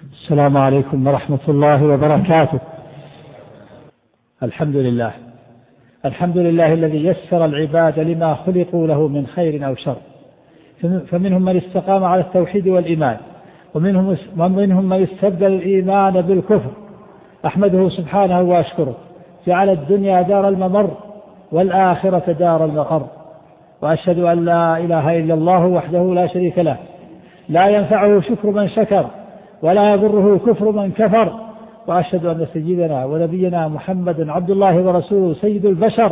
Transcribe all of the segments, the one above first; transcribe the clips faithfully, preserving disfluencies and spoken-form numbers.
السلام عليكم ورحمة الله وبركاته. الحمد لله الحمد لله الذي يسر العباد لما خلقوا له من خير أو شر، فمنهم من استقام على التوحيد والإيمان، ومنهم ومنهم من استبدل الإيمان بالكفر. أحمده سبحانه وأشكره، جعل الدنيا دار الممر والآخرة دار المقر. وأشهد أن لا إله إلا الله وحده لا شريك له، لا ينفعه شكر من شكر ولا يضره كفر من كفر. وأشهد أن سيدنا ونبينا محمد عبد الله ورسوله سيد البشر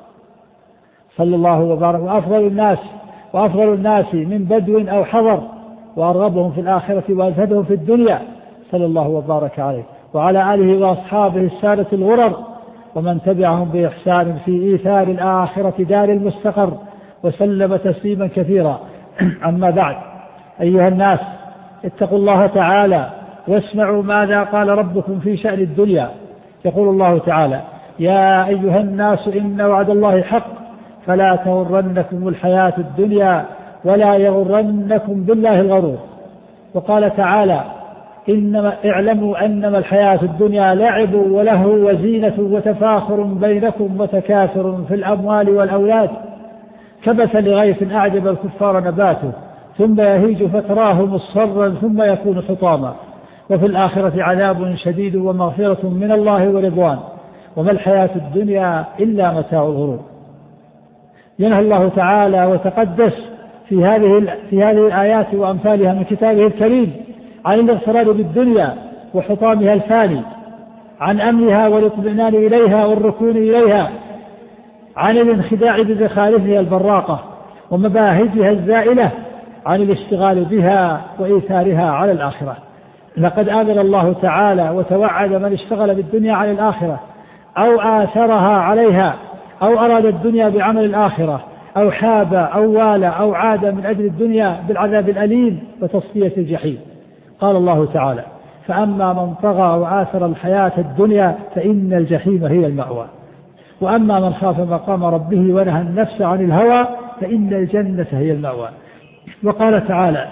صلى الله وبارك، وأفضل الناس وأفضل الناس من بدو أو حضر، وأرغبهم في الآخرة وأزهدهم في الدنيا صلى الله وبارك عليه وعلى آله وأصحابه السادة الغرر، ومن تبعهم بإحسان في إيثار الآخرة دار المستقر، وسلم تسليما كثيرا. أما بعد، أيها الناس، اتقوا الله تعالى واسمعوا ماذا قال ربكم في شأن الدنيا. يقول الله تعالى: يا أيها الناس إن وعد الله حق فلا تغرنكم الحياة الدنيا ولا يغرنكم بالله الغرور. وقال تعالى: إنما اعلموا أنما الحياة الدنيا لعب ولهو وزينة وتفاخر بينكم وتكاثر في الأموال والأولاد كمثل غيث أعجب الكفار نباته ثم يهيج فتراه مصفرا ثم يكون حطاما وفي الآخرة عذاب شديد ومغفرة من الله ورضوان وما الحياة الدنيا إلا متاع الغرور. ينهى الله تعالى وتقدس في هذه في هذه الآيات وأمثالها من كتابه الكريم عن الاغترار بالدنيا وحطامها الفاني، عن أمنها والاطمئنان إليها والركون إليها، عن الانخداع بزخارفها البراقة ومباهجها الزائلة، عن الاشتغال بها وإيثارها على الآخرة. لقد آذن الله تعالى وتوعد من اشتغل بالدنيا على الآخرة أو آثرها عليها أو أراد الدنيا بعمل الآخرة أو حاب أو والى أو عاد من أجل الدنيا بالعذاب الأليم وتصفية الجحيم. قال الله تعالى: فأما من طغى وآثر الحياة الدنيا فإن الجحيم هي المأوى، وأما من خاف مقام ربه ونهى النفس عن الهوى فإن الجنة هي المأوى. وقال تعالى: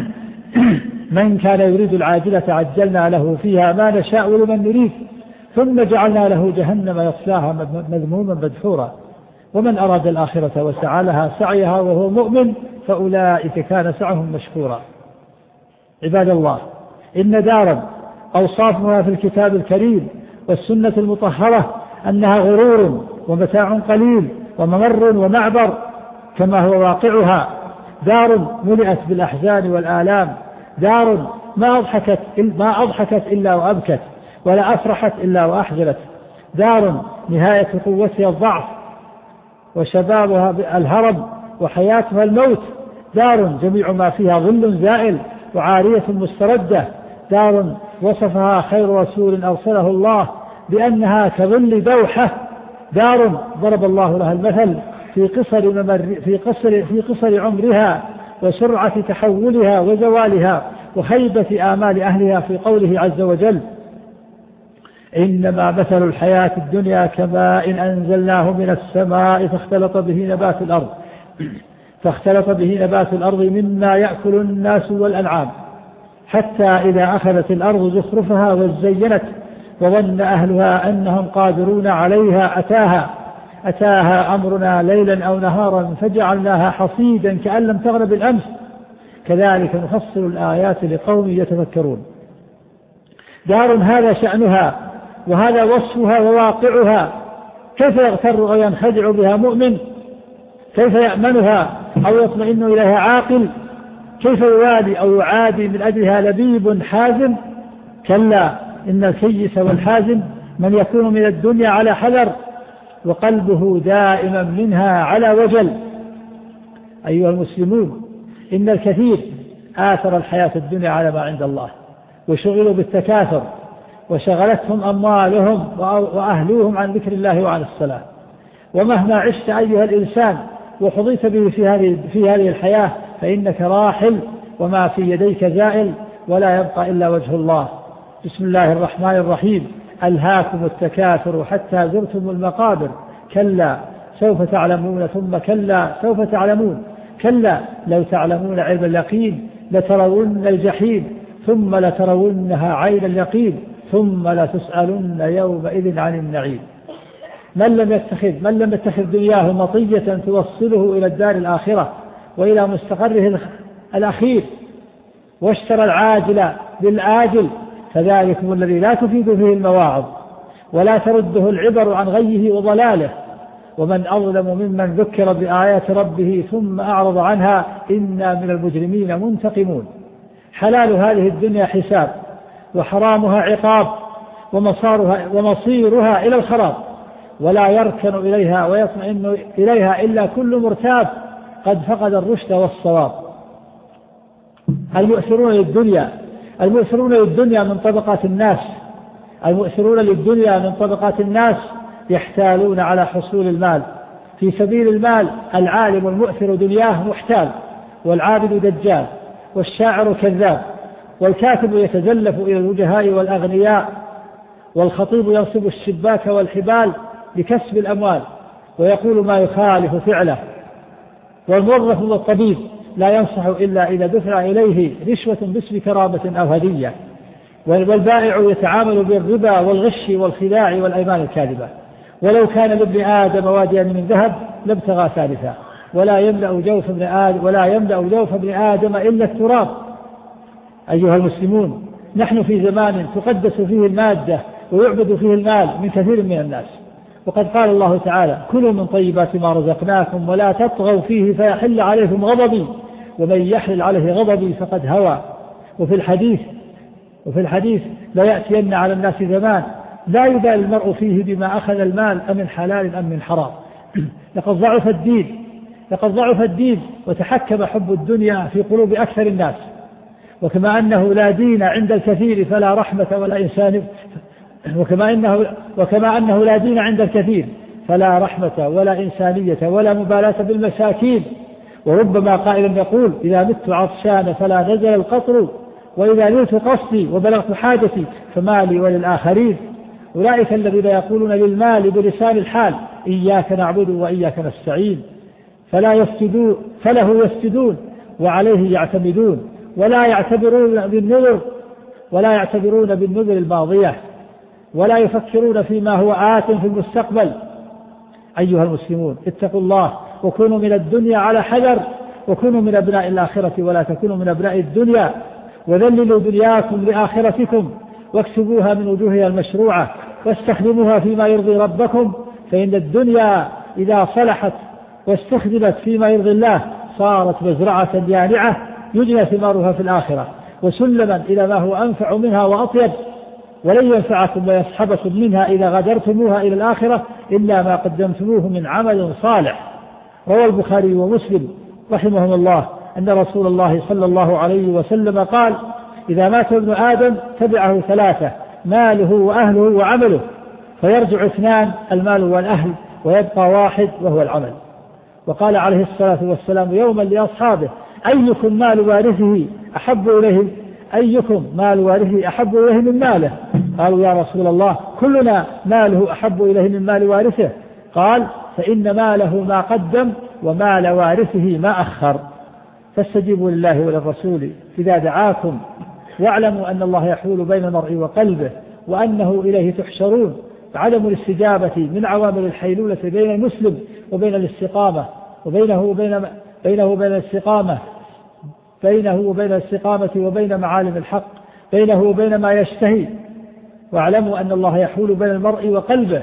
من كان يريد العاجلة عجلنا له فيها ما نشاء لمن نريد ثم جعلنا له جهنم يصلاها مذموما مدحورا ومن أراد الآخرة وسعى لها سعيها وهو مؤمن فأولئك كان سعهم مشكورا. عباد الله، إن دارا أوصافها في الكتاب الكريم والسنة المطهرة أنها غرور ومتاع قليل وممر ومعبر كما هو واقعها، دار ملئت بالأحزان والآلام، دار ما أضحكت, ما أضحكت إلا وأبكت ولا أفرحت إلا وأحزنت، دار نهاية قوتها الضعف وشبابها الهرم وحياتها الموت، دار جميع ما فيها ظل زائل وعارية مستردة، دار وصفها خير رسول أرسله الله بأنها كظل دوحة، دار ضرب الله لها المثل في قصر, ممر في قصر, في قصر عمرها وسرعة تحولها وزوالها وخيبة آمال أهلها في قوله عز وجل: إنما مثل الحياة الدنيا كماء أنزلناه من السماء فاختلط به نبات الأرض فاختلط به نبات الأرض مما يأكل الناس والأنعام حتى إذا أخذت الأرض زخرفها وزينت وظن أهلها أنهم قادرون عليها أتاها أتاها أمرنا ليلا أو نهارا فجعلناها حصيدا كأن لم تغن بالأمس كذلك نفصل الآيات لقوم يتفكرون. دار هذا شأنها وهذا وصفها وواقعها، كيف يغتر وينخدع بها مؤمن؟ كيف يأمنها أو يطمئن إليها عاقل؟ كيف يوالي أو يعادي من أجلها لبيب حازم؟ كلا، إن الكيس والحازم من يكون من الدنيا على حذر وقلبه دائما منها على وجل. أيها المسلمون، إن الكثير آثر الحياة الدنيا على ما عند الله وشغلوا بالتكاثر وشغلتهم أموالهم وأهلوهم عن ذكر الله وعن الصلاة. ومهما عشت أيها الإنسان وحظيت به في هذه في هذه الحياة فإنك راحل وما في يديك زائل ولا يبقى إلا وجه الله. بسم الله الرحمن الرحيم: ألهاكم التكاثر حتى زرتم المقابر كلا سوف تعلمون ثم كلا سوف تعلمون كلا لو تعلمون علم اليقين لترون الجحيم ثم لترونها عين اليقين ثم لتسألن يومئذ عن النعيم. من لم يتخذ من لم يتخذ دنياه مطية توصله إلى الدار الآخرة وإلى مستقره الأخير واشترى العاجل بالآجل فذلكم الذي لا تفيد فيه المواعظ ولا ترده العبر عن غيه وضلاله. ومن أظلم ممن ذكر بآيات ربه ثم أعرض عنها إنا من المجرمين منتقمون. حلال هذه الدنيا حساب وحرامها عقاب ومصارها ومصيرها إلى الخراب، ولا يركن إليها ويطمئن إليها إلا كل مرتاب قد فقد الرشد والصواب. المؤثرون للدنيا المؤثرون للدنيا من طبقات الناس المؤثرون للدنيا من طبقات الناس يحتالون على حصول المال في سبيل المال. العالم المؤثر دنياه محتال، والعابد دجال، والشاعر كذاب، والكاتب يتزلف إلى الوجهاء والأغنياء، والخطيب ينصب الشباك والحبال لكسب الأموال ويقول ما يخالف فعله، والموظف والطبيب لا ينصح إلا إذا دفع إليه رشوة باسم كرامة أو هدية، والبائع يتعامل بالربا والغش والخداع والأيمان الكاذبة. ولو كان لابن آدم واديا من ذهب لابتغى ثالثا ولا يملأ جوف ابن آدم ولا يملأ جوف ابن آدم إلا التراب. أيها المسلمون، نحن في زمان تقدس فيه المادة ويعبد فيه المال من كثير من الناس، وقد قال الله تعالى: كلوا من طيبات ما رزقناكم ولا تطغوا فيه فيحل عليكم غضبي ومن يحلل عليه غضبي فقد هوى. وفي الحديث وفي الحديث لا يأتين على الناس زمان لا يبالي المرء فيه بما أخذ المال أم حلال أم من حرام. لقد ضعف الدين لقد ضعف الدين وتحكم حب الدنيا في قلوب أكثر الناس. وكما أنه لا دين عند الكثير فلا رحمة ولا إنسان وكما أنه, وكما أنه لا دين عند الكثير فلا رحمة ولا إنسانية ولا مبالاة بالمساكين. وربما قائل يقول: إذا مت عطشان فلا نزل القطر، وإذا نلت قصدي وبلغت حاجتي فمالي وللآخرين. أولئك الذين يقولون للمال بلسان الحال: إياك نعبد وإياك نستعين، فلا يسجدون فله يسجدون وعليه يعتمدون ولا يعتبرون بالنذر ولا يعتبرون بالنذر الماضية ولا يفكرون فيما هو آت في المستقبل. أيها المسلمون، اتقوا الله وكونوا من الدنيا على حذر، وكونوا من أبناء الآخرة ولا تكونوا من أبناء الدنيا، وذللوا دنياكم لآخرتكم واكسبوها من وجوهها المشروعة واستخدموها فيما يرضي ربكم، فإن الدنيا إذا صلحت واستخدمت فيما يرضي الله صارت مزرعة يانعة يجنى ثمارها في الآخرة، وسلما إلى ما هو أنفع منها وأطيب، ولن ينفعكم ويسحبكم منها إذا غادرتموها إلى الآخرة إلا ما قدمتموه من عمل صالح. روى البخاري ومسلم رحمهم الله أن رسول الله صلى الله عليه وسلم قال: إذا مات ابن آدم تبعه ثلاثة: ماله وأهله وعمله، فيرجع اثنان: المال والأهل، ويبقى واحد وهو العمل. وقال عليه الصلاة والسلام يوما لأصحابه: أيكم مال وارثه أحب إليه أيكم مال وارثه أحب إليه من ماله؟ قالوا: يا رسول الله كلنا ماله أحب إليه من مال وارثه. قال: فإن ماله ما قدم ومال وارثه ما أخر. فاستجيبوا لله وللرسول إذا دعاكم، واعلموا أن الله يحول بين المرء وقلبه وأنه إليه تحشرون. عدم الاستجابة من عوامل الحيلولة بين المسلم وبين الاستقامة وبينه وبين بينه وبين الاستقامة بينه وبين الاستقامة وبين معالم الحق، بينه وبين ما يشتهي. واعلموا أن الله يحول بين المرء وقلبه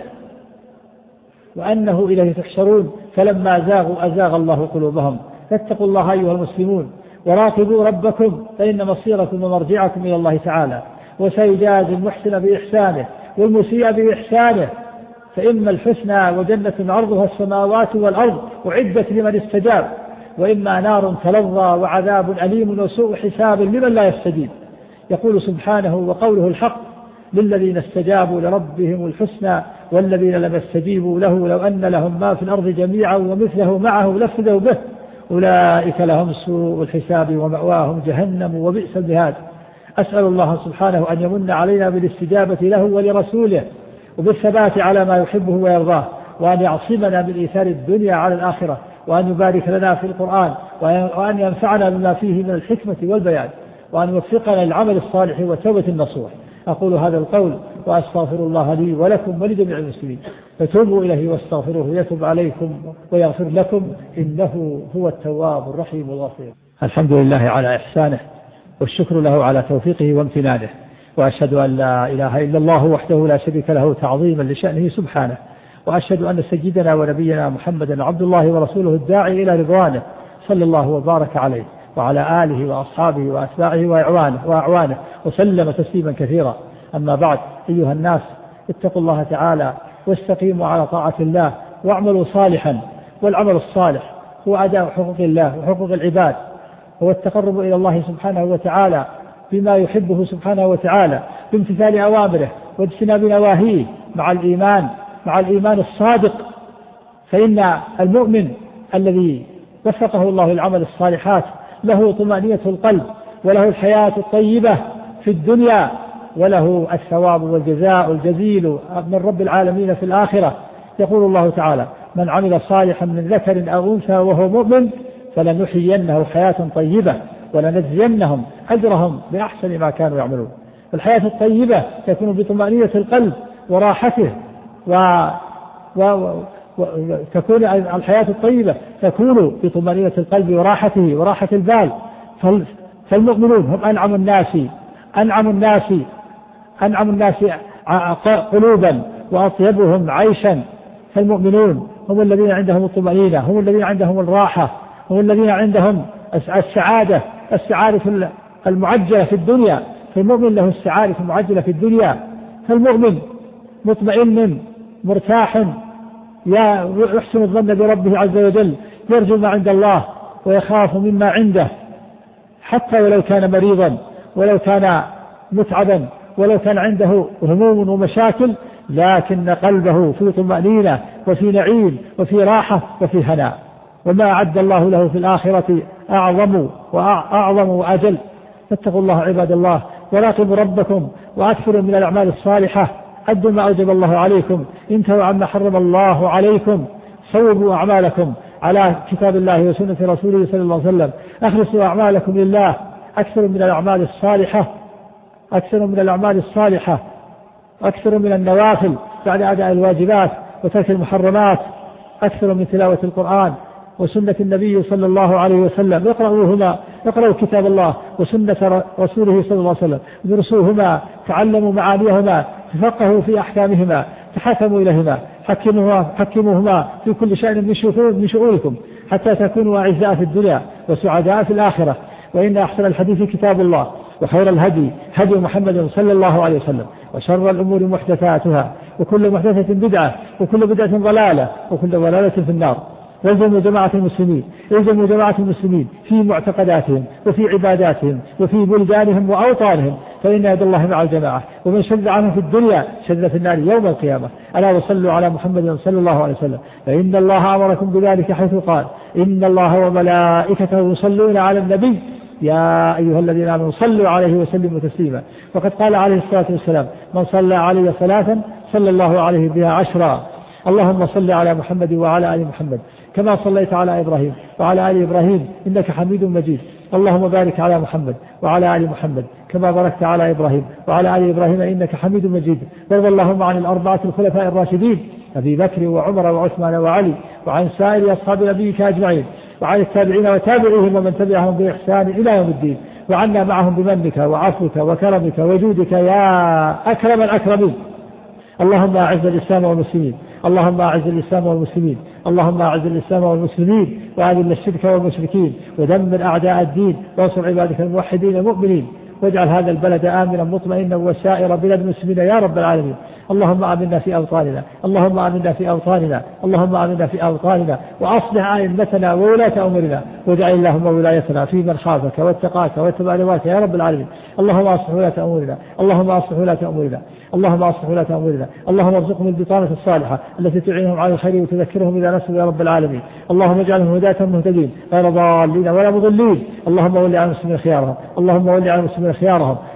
وأنه إليه تحشرون. فلما زاغوا أزاغ الله قلوبهم. فاتقوا الله أيها المسلمون وراقبوا ربكم، فإن مصيركم ومرجعكم إلى الله تعالى، وسيجازي المحسن بإحسانه والمسيء بإحسانه. فإما الحسنى وجنة عرضها السماوات والأرض أعدت لمن استجاب، وإما نار تلظى وعذاب أليم وسوء حساب لمن لا يستجيب. يقول سبحانه وقوله الحق: للذين استجابوا لربهم الحسنى والذين لم يستجيبوا له لو أن لهم ما في الأرض جميعا ومثله معه لافتدوا به أولئك لهم سوء الحساب ومأواهم جهنم وبئس المهاد. أسأل الله سبحانه أن يمن علينا بالاستجابة له ولرسوله وبالثبات على ما يحبه ويرضاه، وأن يعصمنا من إيثار الدنيا على الآخرة، وأن يبارك لنا في القرآن، وأن ينفعنا بما فيه من الحكمة والبيان. وأن يوفقنا للعمل الصالح والتوبة النصوح. أقول هذا القول وأستغفر الله لي ولكم ولجميع المسلمين، فتوبوا إليه واستغفروه يتوب عليكم ويغفر لكم، إنه هو التواب الرحيم الغفور. الحمد لله على إحسانه، والشكر له على توفيقه وامتنانه، وأشهد أن لا إله إلا الله وحده لا شريك له تعظيما لشأنه سبحانه، وأشهد أن سيدنا ونبينا محمدا عبد الله ورسوله الداعي إلى رضوانه، صلى الله وبارك عليه وعلى آله وأصحابه وأتباعه وأعوانه, وأعوانه وسلم تسليما كثيرا. أما بعد، أيها الناس، اتقوا الله تعالى واستقيموا على طاعة الله واعملوا صالحا. والعمل الصالح هو أداء حقوق الله وحقوق العباد، هو التقرب إلى الله سبحانه وتعالى بما يحبه سبحانه وتعالى بامتثال أوامره واجتناب نواهيه مع الإيمان مع الإيمان الصادق. فإن المؤمن الذي وفقه الله للعمل الصالحات له طمأنينة القلب، وله الحياة الطيبة في الدنيا، وله الثواب والجزاء الجزيل من رب العالمين في الآخرة. يقول الله تعالى: من عمل صالحا من ذكر أو أنثى وهو مؤمن فلنحيينه حياة طيبة ولنجزينهم أجرهم بأحسن ما كانوا يعملون. الحياة الطيبة تكون بطمأنينة القلب وراحته، و... و... وتكون الحياة الطيبة تكون بطمأنينة القلب وراحته وراحة البال. فالمؤمنون هم أنعم الناس أنعم الناس أنعم الناس قلوبا وأطيبهم عيشا. فالمؤمنون هم الذين عندهم الطمأنينة، هم الذين عندهم الراحة، هم الذين عندهم السعادة السعادة المعجلة في الدنيا. فالمؤمن له السعادة المعجلة في الدنيا. فالمؤمن مطمئن مرتاح يحسن الظن بربه عز وجل، يرجو ما عند الله ويخاف مما عنده، حتى ولو كان مريضا، ولو كان متعبا، ولو كان عنده هموم ومشاكل، لكن قلبه في طمأنينة وفي نعيم وفي راحة وفي هناء. وما أعد الله له في الآخرة أعظم وأعظم وأجل. فاتقوا الله عباد الله، وراقبوا ربكم، وأكثروا من الأعمال الصالحة، أدوا ما أوجب الله عليكم، انتهوا عما حرم الله عليكم، صوبوا أعمالكم على كتاب الله وسنة رسوله صلى الله عليه وسلم، أخلصوا أعمالكم لله، أكثروا من الأعمال الصالحة أكثروا من الأعمال الصالحة أكثروا من النوافل بعد أداء الواجبات وترك المحرمات، أكثروا من تلاوة القرآن وسنة النبي صلى الله عليه وسلم، اقرأوهما اقرأوا كتاب الله وسنة رسوله صلى الله عليه وسلم، درسوهما، تعلموا معانيهما، تفقهوا في أحكامهما، تحاكموا إليهما، حكموهما, حكموهما في كل شأن من شؤونكم، حتى تكونوا أعزاء في الدنيا وسعداء في الآخرة. وإن أحسن الحديث كتاب الله، وخير الهدي هدي محمد صلى الله عليه وسلم، وشر الأمور محدثاتها، وكل محدثة بدعة، وكل بدعة ضلالة، وكل ضلالة في النار. يلزم جماعة المسلمين يلزم جماعة المسلمين في معتقداتهم وفي عباداتهم وفي بلدانهم وأوطانهم، فإن يد الله مع الجماعة، ومن شد عنهم في الدنيا شد في النار يوم القيامة. ألا وصلوا على محمد صلى الله عليه وسلم، فإن الله أمركم بذلك حيث قال: إن الله وملائكته يصلون على النبي يا أيها الذين آمنوا صلوا عليه وسلموا تسليما. وقد قال عليه الصلاة والسلام: من صلى علي صلاة صلى الله عليه بها عشرا. اللهم صل على محمد وعلى آل محمد كما صليت على إبراهيم وعلى آل إبراهيم إنك حميد مجيد. اللهم بارك على محمد وعلى آل محمد كما باركت على إبراهيم وعلى آل إبراهيم إنك حميد مجيد. وارض اللهم عن الأربعة الخلفاء الراشدين أبي بكر وعمر وعثمان وعلي، وعن سائر أصحاب نبيك أجمعين، وعن التابعين وتابعيهم ومن تبعهم بإحسان إلى يوم الدين، وعنا معهم بمنك وعفوك وكرمك وجودك يا أكرم الأكرمين. اللهم أعز الإسلام والمسلمين اللهم أعز الإسلام والمسلمين اللهم أعز الإسلام والمسلمين وأذل الشرك والمشركين، ودمر أعداء الدين، وانصر عبادك الموحدين المؤمنين، واجعل هذا البلد آمنا مطمئنا وسائر بلاد المسلمين يا رب العالمين. اللهم آمنا في أوطاننا اللهم آمنا في أوطاننا اللهم آمنا في أوطاننا وأصلح أئمتنا وولاة أمورنا، واجعل اللهم ولايتنا في من خافك واتقاك واتبع رضاك يا رب العالمين. اللهم أصلح ولاة أمورنا اللهم أصلح ولاة أمورنا اللهم أصلح ولاة أمورنا اللهم ارزقهم البطانة الصالحة التي تعينهم على الخير وتذكرهم إذا نسوا يا رب العالمين. اللهم اجعلهم هداة مهتدين غير ضالين ولا مضلين. اللهم ول على المسلمين خيارهم اللهم ول على المسلمين خيارهم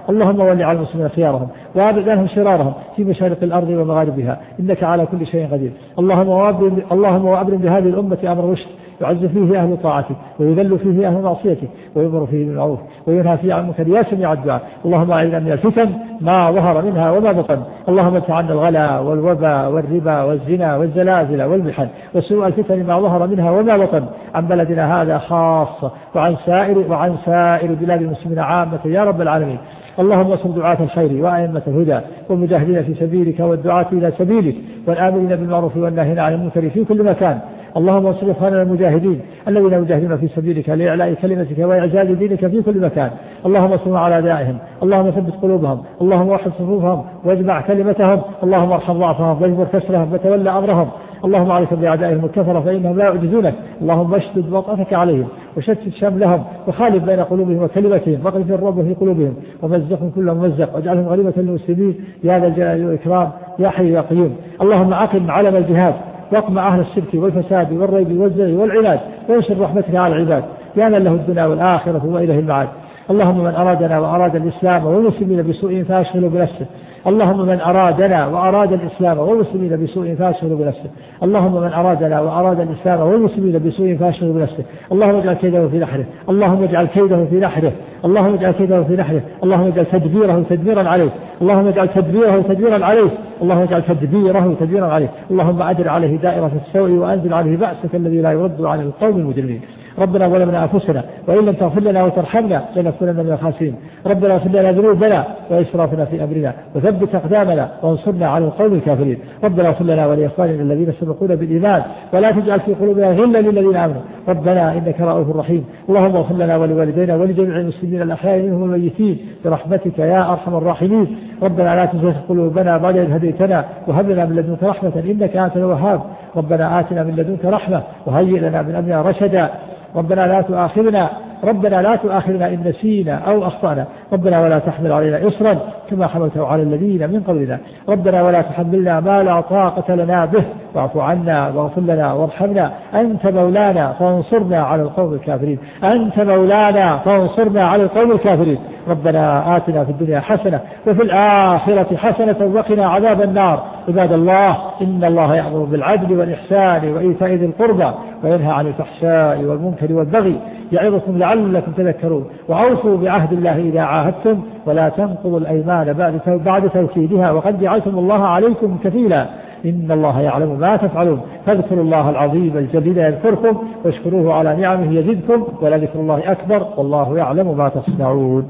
اللهم ول على المسلمين خيارهم وابعد عنهم شرارهم في مشارق الأرض ومغاربها إنك على كل شيء قدير. اللهم وأبرم اللهم وأبرم بهذه الأمة أمر رشد يعز فيه أهل طاعتك ويذل فيه أهل معصيتك ويمر فيه بالمعروف وينهى فيه عن المنكر يا سميع الدعاء. اللهم أعذنا من الفتن ما ظهر منها وما بطن. اللهم ادفع عنا الغلا والوبا والربا والزنا والزلازل والمحن وسوء الفتن ما ظهر منها وما بطن عن بلدنا هذا خاصة وعن سائر وعن سائر بلاد المسلمين عامة يا رب العالمين. اللهم انصر دعاة الخير وأئمة الهدى والمجاهدين في سبيلك والدعاة إلى سبيلك والآمرين بالمعروف والناهين عن المنكر في كل مكان. اللهم انصر إخواننا المجاهدين الذين يجاهدون في سبيلك لإعلاء كلمتك وإعزاز دينك في كل مكان. اللهم انصرنا على أعدائهم. اللهم ثبت قلوبهم. اللهم وحد صفوفهم واجمع كلمتهم. اللهم ارحم ضعفهم واجبر كسرهم وتولى أمرهم. اللهم عليك بأعدائهم الكفرة فإنهم لا يعجزونك. اللهم اشدد وطأتك عليهم وشتت شملهم وخالف بين قلوبهم وكلمتهم واقذف الرعب في قلوبهم ومزقهم كل ممزق واجعلهم غريبة للمسلمين يا ذا الجلال والإكرام يا حي يا قيوم. اللهم أقم علم الجهاد واقمع أهل الشرك والفساد والريب والزغي والعناد وانشر رحمتك على العباد يا من له الدنيا والآخرة وإليه المعاد. اللهم من أرادنا وأراد الإسلام والمسلمين بسوء فاشغله بنفسه. اللهم من أرادنا وأراد الإسلام والمسلمين بسوء فاشغله بنفسه. اللهم من أرادنا وأراد الإسلام والمسلمين بسوء فاشغله بنفسه. اللهم اجعل كيده في نحره. اللهم اجعل كيده في نحره. اللهم اجعل كيده في نحره. اللهم اجعل تدبيره تدميرا عليه. اللهم اجعل تدبيره تدميرا عليه. اللهم اجعل تدبيره تدميرا عليه. اللهم أدر عليه دائرة السوء وأنزل عليه بأسك الذي لا يرد عن القوم المجرمين. ربنا ظلمنا أنفسنا وإن لم تغفر لنا وترحمنا لنكونن من الخاسرين. ربنا اغفر لنا ذنوبنا وإسرافنا في أمرنا وثبت أقدامنا وانصرنا على القوم الكافرين. ربنا اغفر لنا ولإخواننا الذين سبقونا بالإيمان ولا تجعل في قلوبنا غلا للذين آمنوا ربنا إنك رؤوف رحيم. اللهم اغفر لنا ولوالدينا ولجميع المسلمين الأحياء منهم والميتين برحمتك يا أرحم الراحمين. ربنا لا تزغ قلوبنا بعد إذ هديتنا وهب لنا من لدنك رحمة إنك أنت الوهاب. ربنا آتنا من لدنك رحمة وهيئ لنا من أمرنا رشدا. ربنا لا تؤاخذنا ربنا لا تؤاخذنا إن نسينا أو أخطأنا. ربنا ولا تحمل علينا إصرا كما حملته على الذين من قبلنا. ربنا ولا تحملنا ما لا طاقة لنا به واعف عنا واغفر لنا وارحمنا أنت مولانا فانصرنا على القوم الكافرين. أنت مولانا فانصرنا على القوم الكافرين. ربنا آتنا في الدنيا حسنة وفي الآخرة حسنة وقنا عذاب النار. عباد الله إن الله يأمر بالعدل والإحسان وإيتاء ذي القربى وينهى عن الفحشاء والمنكر والبغي يعظكم لعلكم تذكرون. وأوفوا بعهد الله إذا عاهدتم ولا تنقضوا الأيمان بعد بعد توكيدها وقد جعلتم الله عليكم كفيلا إن الله يعلم ما تفعلون. فاذكروا الله العظيم الجليل يذكركم واشكروه على نعمه يزدكم ولذكر الله أكبر والله يعلم ما تصنعون.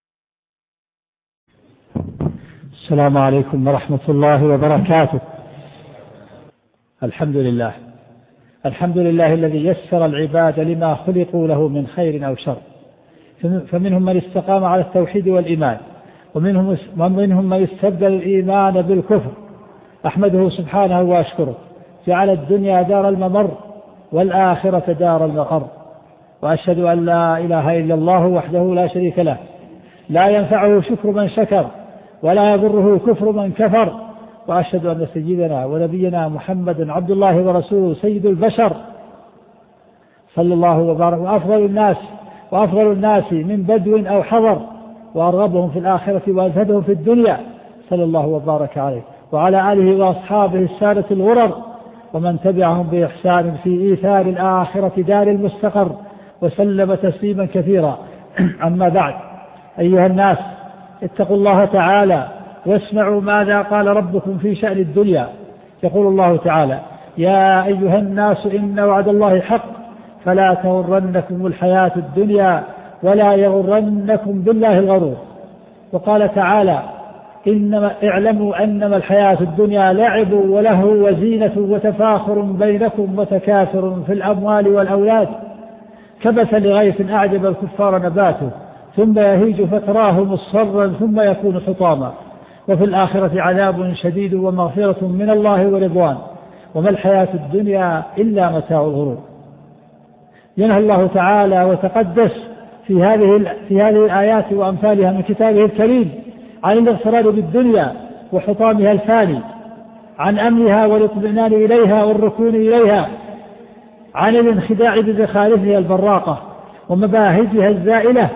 السلام عليكم ورحمة الله وبركاته. الحمد لله الحمد لله الذي يسر العباد لما خلقوا له من خير أو شر. فمنهم من استقام على التوحيد والإيمان ومنهم ومنهم من استبدل الإيمان بالكفر. أحمده سبحانه وأشكره جعل الدنيا دار الممر والآخرة دار المقر. وأشهد أن لا إله إلا الله وحده لا شريك له لا ينفعه شكر من شكر ولا يضره كفر من كفر. وأشهد أن سيدنا ونبينا محمد عبد الله ورسوله سيد البشر صلى الله وبارك وأفضل الناس وأفضل الناس من بدو أو حضر وأرغبهم في الآخرة وأزهدهم في الدنيا صلى الله وبارك عليه وعلى آله وأصحابه السادة الغرر ومن تبعهم بإحسان في إيثار الآخرة دار المستقر وسلم تسليما كثيرا. أما بعد أيها الناس اتقوا الله تعالى واسمعوا ماذا قال ربكم في شأن الدنيا. يقول الله تعالى يا أيها الناس إن وعد الله حق فلا تغرنكم الحياة الدنيا ولا يغرنكم بالله الغرور. وقال تعالى إنما اعلموا أنما الحياة الدنيا لعب ولهو وزينة وتفاخر بينكم وتكاثر في الأموال والأولاد كمثل غيث أعجب الكفار نباته ثم يهيج فتراه مصفرا ثم يكون حطاما وفي الآخرة عذاب شديد ومغفرة من الله ورضوان وما الحياة الدنيا إلا متاع الغرور. ينهى الله تعالى وتقدس في هذه في هذه الآيات وأمثالها من كتابه الكريم عن الاغترار بالدنيا وحطامها الفاني، عن أمنها والاطمئنان إليها والركون إليها، عن الانخداع بزخارفها البراقة ومباهجها الزائلة،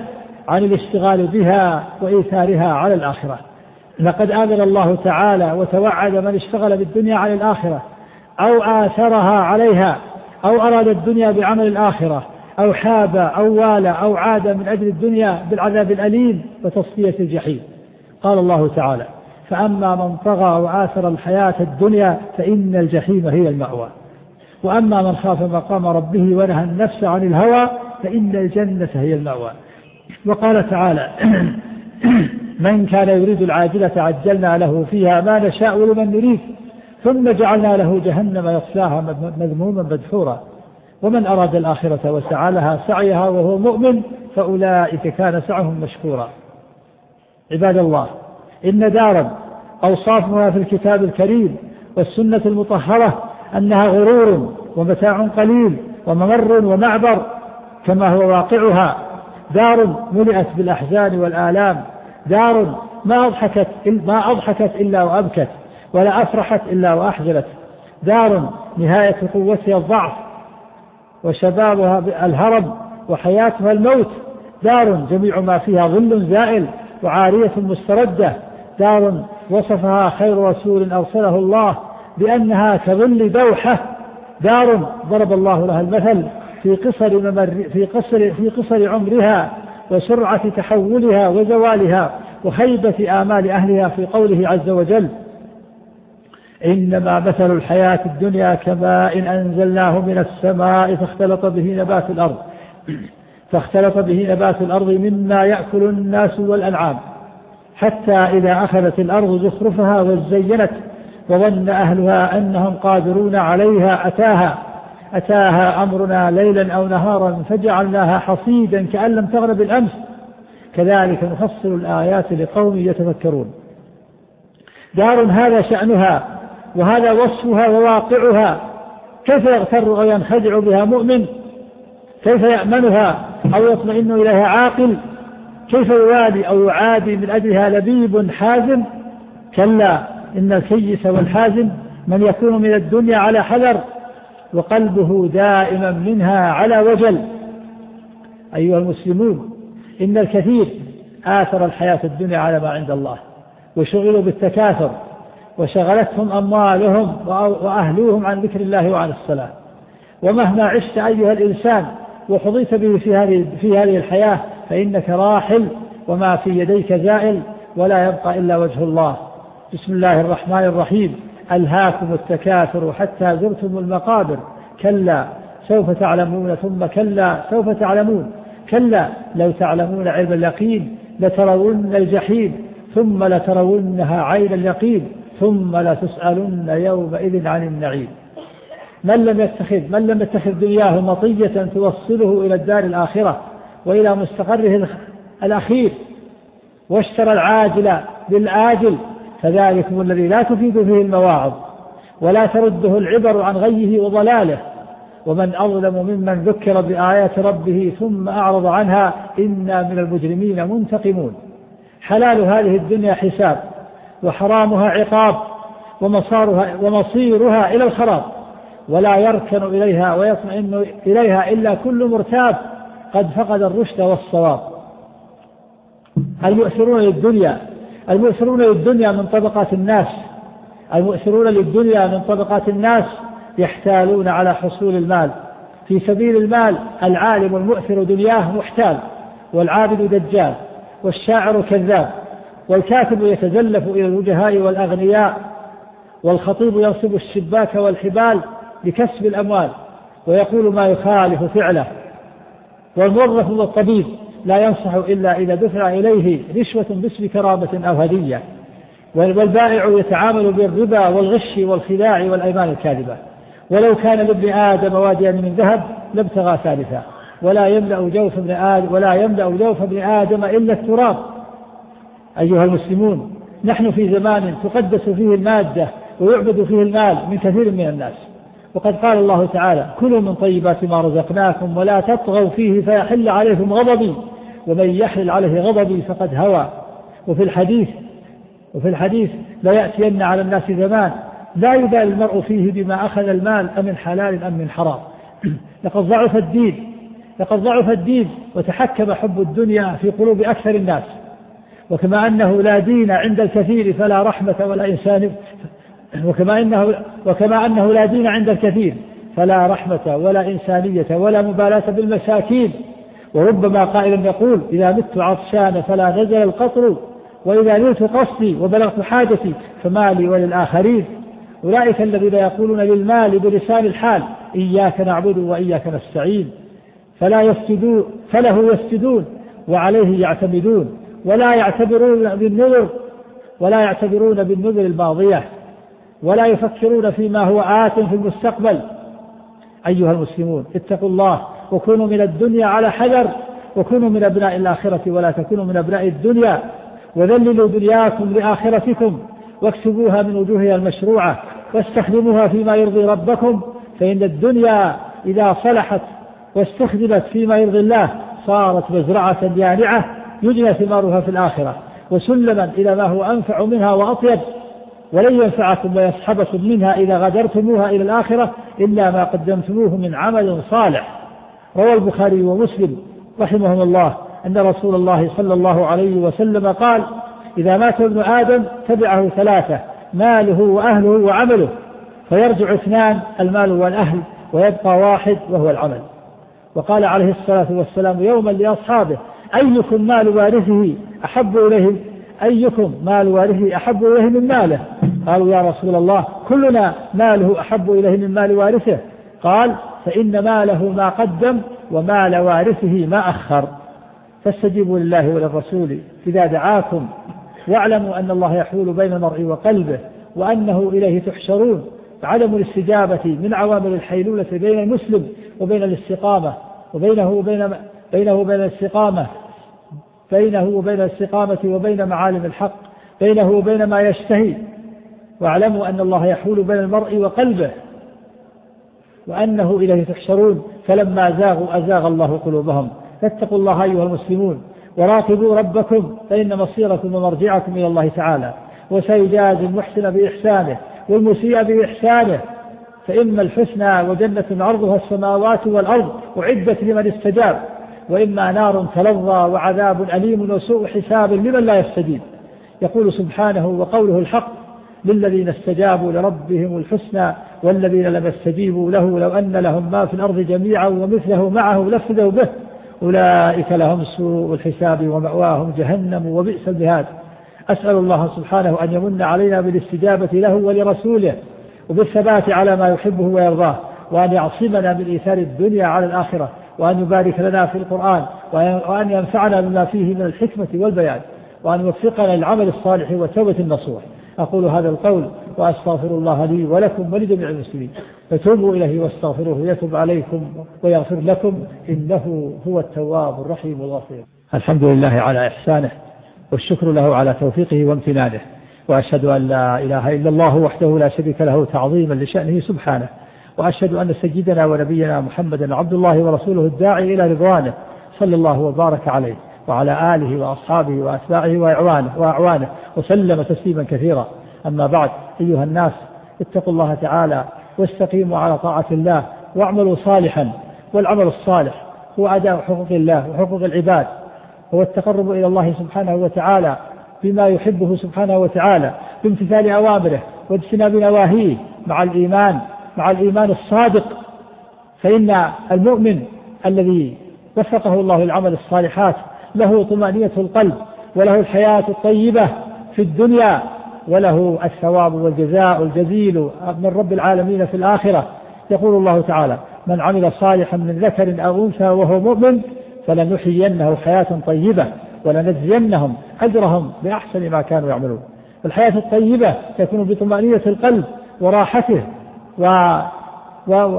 عن الاشتغال بها وإيثارها على الآخرة. لقد آذن الله تعالى وتوعد من اشتغل بالدنيا عن الآخرة أو آثرها عليها أو أراد الدنيا بعمل الآخرة أو حاب أو والى أو عاد من أجل الدنيا بالعذاب الأليم وتصفية الجحيم. قال الله تعالى: فأما من طغى وآثر الحياة الدنيا فإن الجحيم هي المأوى، وأما من خاف مقام ربه ونهى النفس عن الهوى فإن الجنة هي المأوى. وقال تعالى: من كان يريد العاجلة عجلنا له فيها ما نشاء لمن نريد ثم جعلنا له جهنم يصلاها مذموما مدحورا ومن أراد الآخرة وسعى لها سعيها وهو مؤمن فأولئك كان سعيهم مشكورا. عباد الله، إن دارا أوصافها في الكتاب الكريم والسنة المطهرة أنها غرور ومتاع قليل وممر ومعبر كما هو واقعها، دار ملئت بالأحزان والآلام، دار ما أضحكت, ما أضحكت إلا وأبكت ولا أفرحت إلا وأحزنت، دار نهاية قوتها الضعف وشبابها الهرم وحياتها الموت، دار جميع ما فيها ظل زائل وعارية مستردة، دار وصفها خير رسول أرسله الله بأنها كظل دوحة، دار ضرب الله لها المثل في قصر, ممر في قصر, في قصر عمرها وسرعة تحولها وزوالها وخيبة آمال أهلها في قوله عز وجل: إنما مثل الحياة الدنيا كماء أنزلناه من السماء فاختلط به نبات الأرض فاختلط به نبات الأرض مما يأكل الناس والأنعام حتى إذا أخذت الأرض زخرفها وزينت وظن أهلها أنهم قادرون عليها أتاها أتاها أمرنا ليلا أو نهارا فجعلناها حصيدا كأن لم تغن بالأمس كذلك نفصل الآيات لقوم يتفكرون. دار هذا شأنها وهذا وصفها وواقعها، كيف يغتر أو ينخدع بها مؤمن؟ كيف يأمنها أو يطمئن إليها عاقل؟ كيف يوالي أو يعادي من أجلها لبيب حازم؟ كلا، إن الكيس والحازم من يكون من الدنيا على حذر وقلبه دائما منها على وجل. أيها المسلمون، إن الكثير آثر الحياة الدنيا على ما عند الله وشغلوا بالتكاثر وشغلتهم أموالهم وأهلوهم عن ذكر الله وعن الصلاة. ومهما عشت أيها الإنسان وحظيت به في هذه, في هذه الحياة فإنك راحل وما في يديك زائل ولا يبقى إلا وجه الله. بسم الله الرحمن الرحيم: ألهاكم التكاثر حتى زرتم المقابر كلا سوف تعلمون ثم كلا سوف تعلمون كلا لو تعلمون علم اليقين لترون الجحيم ثم لترونها عين اليقين ثم لتسألن يومئذ عن النعيم. من لم يتخذ من لم يتخذ دنياه مطية توصله إلى الدار الآخرة وإلى مستقره الأخير واشترى العاجل بالآجل فذلكم الذي لا تفيد فيه المواعظ ولا ترده العبر عن غيه وضلاله. ومن أظلم ممن ذكر بآيات ربه ثم أعرض عنها إنا من المجرمين منتقمون. حلال هذه الدنيا حساب وحرامها عقاب ومصارها ومصيرها إلى الخراب، ولا يركن إليها ويطمئن إليها إلا كل مرتاب قد فقد الرشد والصواب. المؤثرون للدنيا المؤثرون للدنيا من طبقات الناس المؤثرون للدنيا من طبقات الناس يحتالون على حصول المال في سبيل المال. العالم المؤثر دنياه محتال، والعابد دجال، والشاعر كذاب، والكاتب يتزلف إلى الوجهاء والأغنياء، والخطيب ينصب الشباك والحبال لكسب الأموال ويقول ما يخالف فعله، والموظف والطبيب لا ينصح إلا إذا دفع إليه رشوة باسم كرامة أو هدية، والبائع يتعامل بالربا والغش والخداع والأيمان الكاذبة. ولو كان لابن آدم واديا من ذهب لابتغى ثالثا ولا يملأ جوف ابن آدم ولا يملأ جوف ابن آدم إلا التراب. أيها المسلمون، نحن في زمان تقدس فيه المادة ويعبد فيه المال من كثير من الناس، وقد قال الله تعالى: كلوا من طيبات ما رزقناكم ولا تطغوا فيه فيحل عليكم غضبي ومن يحلل عليه غضبي فقد هوى. وفي الحديث وفي الحديث لا يأتين على الناس زمان لا يبالي المرء فيه بما أخذ المال أم من حلال أم من حرام. لقد ضعف الدين لقد ضعف الدين وتحكم حب الدنيا في قلوب أكثر الناس. وكما أنه لا دين عند الكثير فلا رحمة ولا إنسان وكما أنه, وكما أنه لا دين عند الكثير فلا رحمة ولا إنسانية ولا مبالاة بالمساكين. وربما قائل يقول إذا مت عطشان فلا نزل القطر، وإذا نلت قصدي وبلغت حاجتي فمالي وللآخرين. أولئك الذين يقولون للمال بلسان الحال إياك نعبد وإياك نستعين، فلا يسجدون فله يسجدون وعليه يعتمدون، ولا يعتبرون بالنذر ولا يعتبرون بالنذر الماضية، ولا يفكرون فيما هو آت في المستقبل. أيها المسلمون اتقوا الله وكونوا من الدنيا على حذر، وكونوا من أبناء الآخرة ولا تكونوا من أبناء الدنيا، وذللوا دنياكم لآخرتكم واكسبوها من وجوهها المشروعة واستخدموها فيما يرضي ربكم، فإن الدنيا إذا صلحت واستخدمت فيما يرضي الله صارت مزرعة يانعة يجنى ثمارها في الآخرة، وسلما إلى ما هو أنفع منها وأطيب، ولن ينفعكم ويسحبكم منها إذا غادرتموها إلى الآخرة إلا ما قدمتموه من عمل صالح. روى البخاري ومسلم رحمهم الله أن رسول الله صلى الله عليه وسلم قال: إذا مات ابن آدم تبعه ثلاثة: ماله وأهله وعمله، فيرجع اثنان المال والأهل ويبقى واحد وهو العمل. وقال عليه الصلاة والسلام يوما لأصحابه: أيكم مال وارثه أحب إليه أيكم مال وارثه أحب إليه من ماله؟ قالوا: يا رسول الله كلنا ماله أحب إليه من مال وارثه. قال: فإن ماله ما قدم ومال وارثه ما أخر. فاستجيبوا لله وللرسول إذا دعاكم، واعلموا أن الله يحول بين المرء وقلبه وأنه إليه تحشرون. عدم الاستجابة من عوامل الحيلولة بين المسلم وبين الاستقامة وبينه وبين بينه وبين الاستقامة بينه وبين الاستقامة وبين معالم الحق، بينه وبين ما يشتهي. واعلموا أن الله يحول بين المرء وقلبه وأنه إليه تحشرون. فلما زاغوا أزاغ الله قلوبهم. فاتقوا الله أيها المسلمون وراقبوا ربكم، فإن مصيركم ومرجعكم إلى الله تعالى، وسيجازي المحسن بإحسانه والمسيء بإحسانه. فإما الحسنى وجنة عرضها السماوات والأرض أعدت لمن استجاب، وإما نار تلظى وعذاب أليم وسوء حساب لمن لا يستجيب. يقول سبحانه وقوله الحق: للذين استجابوا لربهم الحسنى والذين لم يستجيبوا له لو أن لهم ما في الأرض جميعا ومثله معه لافتدوا به أولئك لهم سوء الحساب ومأواهم جهنم وبئس المهاد. أسأل الله سبحانه أن يمن علينا بالاستجابة له ولرسوله وبالثبات على ما يحبه ويرضاه، وأن يعصمنا من إيثار الدنيا على الآخرة، وأن يبارك لنا في القرآن، وأن ينفعنا بما فيه من الحكمة والبيان، وأن يوفقنا للعمل الصالح والتوبة النصوح. أقول هذا القول وأستغفر الله لي ولكم ولجميع المسلمين، فتوبوا إليه واستغفروه يتوب عليكم ويغفر لكم إنه هو التواب الرحيم الغفور. الحمد لله على إحسانه، والشكر له على توفيقه وامتنانه، وأشهد أن لا إله إلا الله وحده لا شريك له تعظيما لشأنه سبحانه، وأشهد أن سيدنا ونبينا محمدا عبد الله ورسوله الداعي إلى رضوانه، صلى الله وبارك عليه وعلى آله وأصحابه وأتباعه وأعوانه, وأعوانه وسلم تسليما كثيرا. أما بعد، أيها الناس اتقوا الله تعالى واستقيموا على طاعة الله واعملوا صالحا. والعمل الصالح هو أداء حقوق الله وحقوق العباد، هو التقرب إلى الله سبحانه وتعالى بما يحبه سبحانه وتعالى بامتثال أوامره واجتناب نواهيه مع الإيمان مع الإيمان الصادق. فإن المؤمن الذي وفقه الله للعمل الصالحات له طمأنينة القلب، وله الحياة الطيبة في الدنيا، وله الثواب والجزاء الجزيل من رب العالمين في الآخرة. يقول الله تعالى: من عمل صالحا من ذكر أو أنثى وهو مؤمن فلنحيينه حياة طيبة ولنجزينهم أجرهم بأحسن ما كانوا يعملون. الحياة الطيبة تكون بطمأنينة القلب وراحته، و... و...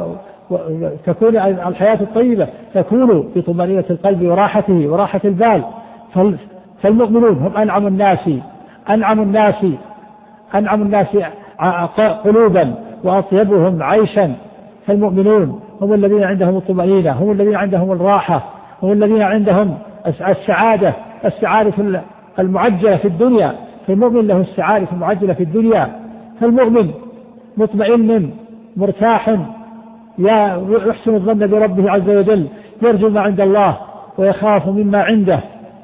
وتكون الحياة الطيبة تكون بطمأنينة القلب وراحته وراحة البال. فالمؤمنون هم أنعم الناس أنعم الناس أنعم الناس قلوبا وأطيبهم عيشا. فالمؤمنون هم الذين عندهم الطمأنينة، هم الذين عندهم الراحة، هم الذين عندهم السعادة السعادة المعجلة في الدنيا. فالمؤمن له السعادة المعجلة في الدنيا. فالمؤمن مطمئن مرتاح يحسن الظن بربه عز وجل، يرجو ما عند الله ويخاف مما عنده،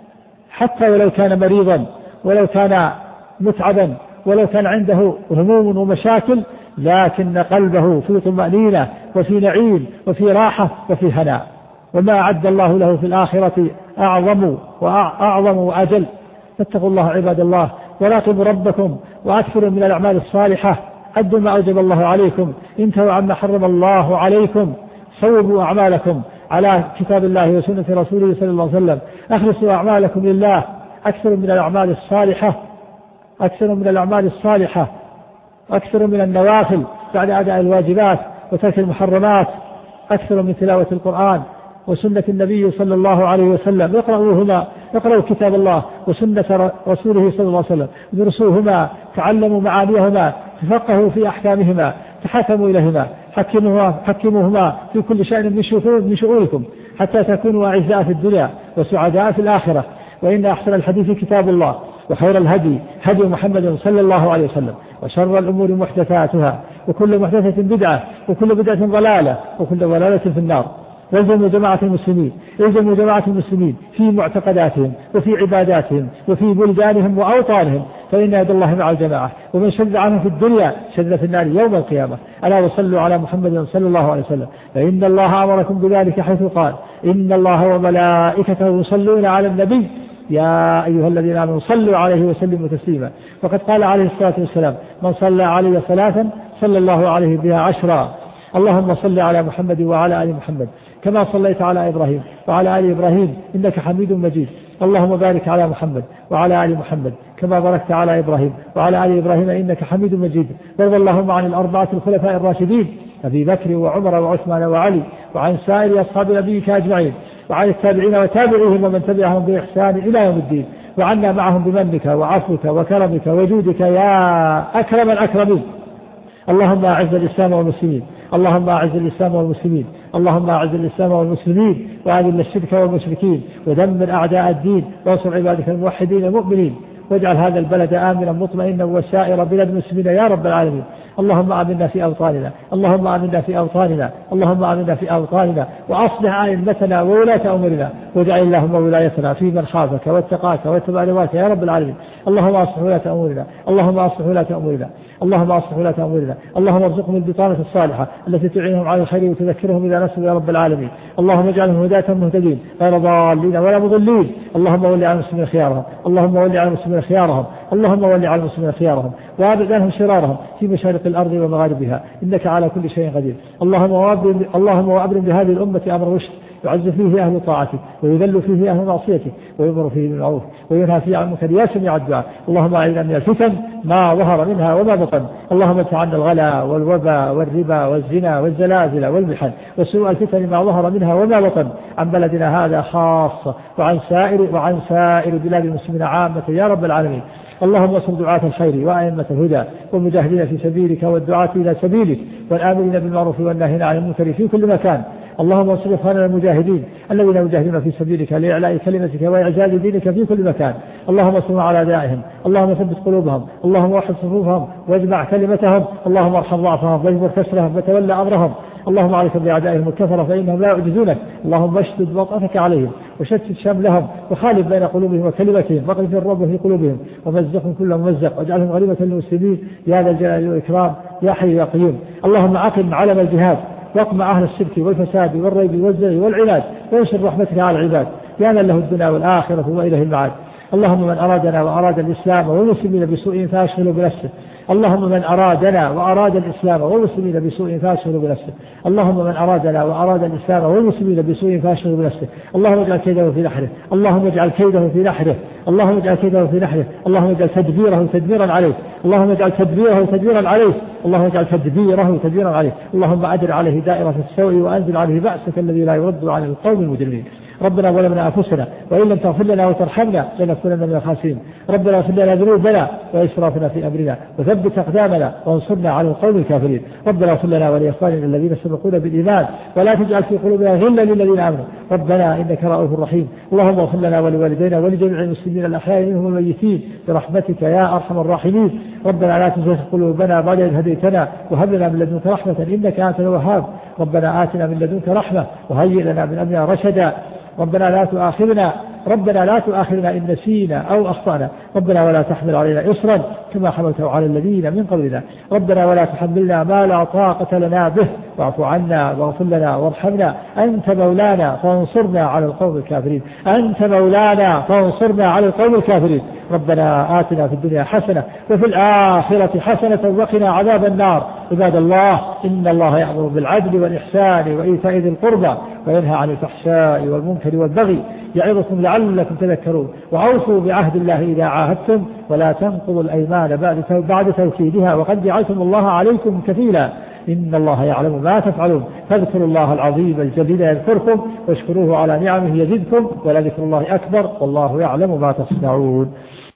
حتى ولو كان مريضا ولو كان متعبا ولو كان عنده هموم ومشاكل، لكن قلبه في طمأنينة وفي نعيم وفي راحة وفي هناء. وما أعد الله له في الآخرة أعظم وأعظم وأجل. فاتقوا الله عباد الله وراقبوا ربكم وأكثروا من الأعمال الصالحة، أدوا ما أوجب الله عليكم، انتهوا عما حرم الله عليكم، صوبوا أعمالكم على كتاب الله وسنة رسوله صلى الله عليه وسلم، أخلصوا أعمالكم لله، أكثروا من الأعمال الصالحة أكثروا من الأعمال الصالحة أكثروا من النوافل بعد أداء الواجبات وترك المحرمات، أكثروا من تلاوة القرآن وسنة النبي صلى الله عليه وسلم، اقرأوهما، اقرأوا كتاب الله وسنة رسوله صلى الله عليه وسلم، درسوهما، تعلموا معانيهما، تفقهوا في أحكامهما، تحاكموا إليهما، حكموهما, حكموهما في كل شأن من شؤونكم، حتى تكونوا أعزاء في الدنيا وسعداء في الآخرة. وإن أحسن الحديث كتاب الله، وخير الهدي هدي محمد صلى الله عليه وسلم، وشر الأمور محدثاتها، وكل محدثة بدعة، وكل بدعة ضلالة، وكل ضلالة في النار. والزموا جماعة المسلمين الزموا جماعة المسلمين في معتقداتهم وفي عباداتهم وفي بلدانهم وأوطانهم، فإن يد الله مع الجماعة، ومن شد عنهم في الدنيا شد في النار يوم القيامة. ألا وصلوا على محمد صلى الله عليه وسلم، فإن الله أمركم بذلك حيث قال: إن الله وملائكته يصلون على النبي يا أيها الذين آمنوا صلوا عليه وسلموا تسليما. وقد قال عليه الصلاة والسلام: من صلى علي صلاة صلى الله عليه بها عشرا. اللهم صل على محمد وعلى آل محمد كما صليت على إبراهيم وعلى آل إبراهيم إنك حميد مجيد. اللهم بارك على محمد وعلى آل محمد كما باركت على إبراهيم وعلى آل إبراهيم إنك حميد مجيد. وارض اللهم عن الأربعة الخلفاء الراشدين أبي بكر وعمر وعثمان وعلي، وعن سائر أصحاب نبيك أجمعين، وعن التابعين وتابعيهم ومن تبعهم بإحسان إلى يوم الدين، وعنا معهم بمنك وعفوك وكرمك وجودك يا أكرم الأكرمين. اللهم أعز الإسلام والمسلمين اللهم أعز الإسلام والمسلمين اللهم أعز الإسلام والمسلمين وأذل الشرك والمشركين، ودمر أعداء الدين، وانصر عبادك الموحدين المؤمنين، واجعل هذا البلد آمنا مطمئنا وسائر بلاد المسلمين يا رب العالمين. اللهم آمنا في أوطاننا اللهم آمنا في أوطاننا اللهم آمنا في أوطاننا وأصلح أئمتنا وولاة أمورنا، واجعل اللهم ولايتنا في من خافك واتقاك واتبع رضاك يا رب العالمين. اللهم أصلح ولاة أمورنا اللهم أصلح ولاة أمورنا اللهم أصلح ولاة أمورنا اللهم ارزقهم البطانة الصالحة التي تعينهم على الخير وتذكرهم إذا نسوا يا رب العالمين. اللهم اجعلهم هداة مهتدين غير ضالين ولا مضلين. اللهم ول على المسلمين خيارهم اللهم ول على المسلمين خيارهم اللهم ول على المسلمين خيارهم وابعد عنهم شرارهم في مشارق الأرض ومغاربها إنك على كل شيء قدير. اللهم وأبرم اللهم وأبرم بهذه الأمة أمر رشد، يعز فيه أهل طاعتك ويذل فيه أهل معصيتك ويمر فيه بالمعروف وينهى فيه عن المنكر يا سميع الدعاء. اللهم أعذنا من الفتن ما ظهر منها وما بطن. اللهم ادفع عنا الغلا والوبا والربا والزنا والزلازل والمحن وسوء الفتن ما ظهر منها وما بطن عن بلدنا هذا خاصة وعن سائر وعن سائر بلاد المسلمين عامة يا رب العالمين. اللهم انصر دعاة الخير وأئمة الهدى والمجاهدين في سبيلك والدعاة إلى سبيلك والآمرين بالمعروف والناهين عن المنكر في كل مكان. اللهم انصر إخواننا المجاهدين الذين يجاهدون في سبيلك لإعلاء كلمتك وإعزاز دينك في كل مكان. اللهم انصرنا على أعدائهم اللهم ثبت قلوبهم اللهم وحد صفوفهم واجمع كلمتهم اللهم ارحم ضعفهم واجبر كسرهم وتولى أمرهم. اللهم عليك بأعدائهم الكفرة فإنهم لا يعجزونك. اللهم اشدد وطأتك عليهم وشتت شملهم وخالف بين قلوبهم وكلمتهم واقذف الرعب في قلوبهم ومزقهم كل ممزق واجعلهم غريبة للمسلمين يا ذا الجلال والإكرام يا حي يا قيوم. اللهم أقم علم الجهاد واقمع أهل الشرك والفساد والريب والزغي والعناد وانشر رحمتك على العباد يا من له الدنيا والآخرة وإليه المعاد. اللهم من أرادنا وأراد الإسلام والمسلمين بسوء فاشغله بنفسه. اللهم من أرادنا وأراد الإسلام والمسلمين بسوء فاشغله بنفسه. اللهم من أرادنا وأراد الإسلام والمسلمين بسوء فاشغله بنفسه. اللهم اجعل كيده في نحره اللهم اجعل كيده في نحره اللهم اجعل كيده في نحره اللهم اجعل تدبيره تدميرا عليه اللهم اجعل تدبيره تدميرا عليه اللهم اجعل تدبيره تدميرا عليه. اللهم أدر عليه دائرة السوء وأنزل عليه بأسك الذي لا يرد عن القوم المجرمين. ربنا ظلمنا أنفسنا وإن لم تغفر لنا وترحمنا لنكونن من الخاسرين. ربنا اغفر لنا ذنوبنا وإسرافنا في أمرنا وثبت أقدامنا وانصرنا على القوم الكافرين. ربنا اغفر لنا ولإخواننا الذين سبقونا بالإيمان ولا تجعل في قلوبنا غلا للذين آمنوا ربنا إنك رؤوف رحيم. اللهم اغفر لنا ولوالدينا ولجميع المسلمين الأحياء منهم والميتين برحمتك يا أرحم الراحمين. ربنا لا تزغ قلوبنا بعد إذ هديتنا وهب لنا من لدنك رحمة إنك أنت الوهاب ربنا آتنا من لدنك رحمة وهيئ لنا من أمرنا رشدا ربنا لا تؤاخذنا ربنا لا تؤاخذنا إن نسينا أو أخطأنا ربنا ولا تحمل علينا إصرا كما حملته على الذين من قبلنا ربنا ولا تحملنا ما لا طاقة لنا به واعف عنا واغفر لنا وارحمنا أنت مولانا فانصرنا على القوم الكافرين أنت مولانا فانصرنا على القوم الكافرين ربنا آتنا في الدنيا حسنة وفي الآخرة حسنة وقنا عذاب النار عباد الله إن الله يأمر بالعدل والإحسان وإيتاء ذي القربى وينهى عن الفحشاء والمنكر والبغي يعظكم لعلكم تذكرون وأوفوا بعهد الله إذا عاهدتم ولا تنقضوا الأيمان بعد بعد توكيدها وقد جعلتم الله عليكم كفيلا إن الله يعلم ما تفعلون فاذكروا الله العظيم الجليل يذكركم واشكروه على نعمه يزدكم ولذكر الله أكبر والله يعلم ما تصنعون.